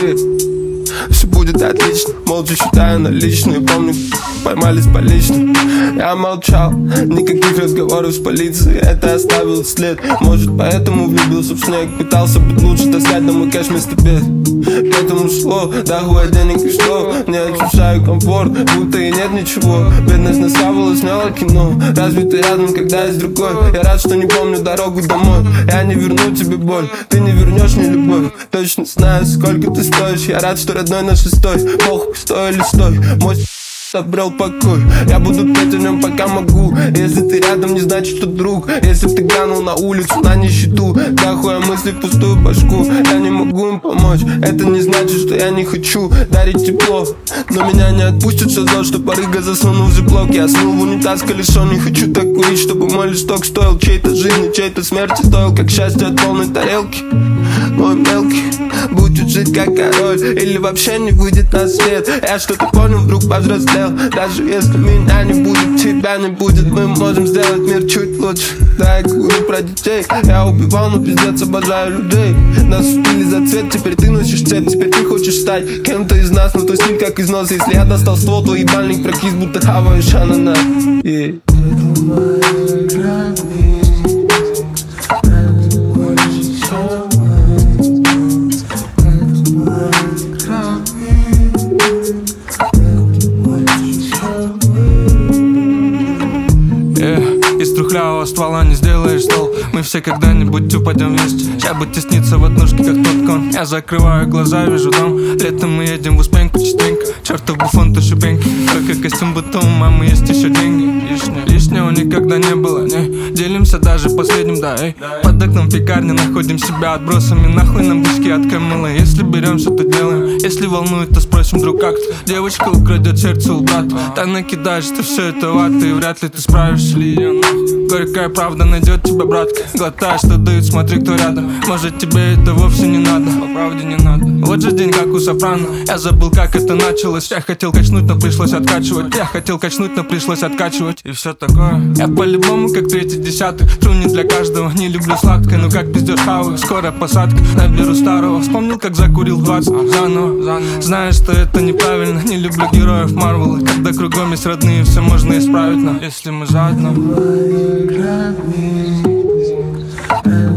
ты. Все будет отлично, молча считаю наличные. Помню, поймались по лично. Я молчал, никаких разговоров с полицией. Это оставил след. Может, поэтому влюбился в снег. Пытался быть лучше, таскать домой кэш вместо бед. К этому шло, да хуя денег и что? Не ощущаю комфорт, будто и нет ничего. Бедность наставила, сняла кино. Разве ты рядом, когда есть другой? Я рад, что не помню дорогу домой. Я не верну тебе боль, ты не вернешь мне любовь. Точно знаю, сколько ты стоишь. Я рад, что родной наш шестой. Похуй, стой или стой. Мой обрел покой. Я буду петь о нем, пока могу. Если ты рядом, не значит, что друг. Если б ты глянул на улицу, на нищету, да хуя мысли в пустую башку. Я не могу им помочь. Это не значит, что я не хочу дарить тепло. Но меня не отпустит шазот, что порыга засунул в зиплок. Я смыл в унитаз колесо. Не хочу так курить, чтобы мой листок стоил чьей-то жизни, чьей-то смерти. Стоил как счастье от полной тарелки. Мой мелкий будет жить как король, или вообще не выйдет на свет. Я что-то понял, вдруг повзрослел. Даже если меня не будет, тебя не будет, мы можем сделать мир чуть лучше. Да, я говорю про детей. Я убивал, но пиздец обожаю людей. Нас убили за цвет, теперь ты носишь цепь. Теперь ты хочешь стать кем-то из нас, но то с ним как из носа. Если я достал ствол, то ебальник прокис, будто хаваешь ананас. Из трухлявого ствола не сделаешь стол. Мы все когда-нибудь упадем вместе. Ща бы тесниться в однушке, как тот кон. Я закрываю глаза, вижу дом. Летом мы едем в Успеньку частенько. Чертов буфон, то шипеньки. Только костюм, будто у мамы есть еще деньги. Лишнего никогда не было, не. Делимся даже последним, да, эй. Под окном пекарни находим себя отбросами. Нахуй нам бычки от Камилы. Если беремся, то делаем. Если волнует, то спросим друг как. Девочка украдет сердце у брата. Так накидаешь ты все это в ад, и вряд ли ты справишься. Горькая правда найдет тебя, братка. Глотаешь, что дают, смотри, кто рядом. Может, тебе это вовсе не надо. По правде не надо. Вот же день, как у Сопрано. Я забыл, как это началось. Я хотел качнуть, но пришлось откачивать. Я хотел качнуть, но пришлось откачивать. И все такое. Я по-любому, как третий десяток. Тру не для каждого, не люблю сладкое. Ну как пиздешь хавы, скоро посадка. Наберу старого, вспомнил, как закурил 20 заново. Знаешь, что это неправильно. Не люблю героев Марвела. Когда кругом есть родные, все можно исправить. Но если мы заодно.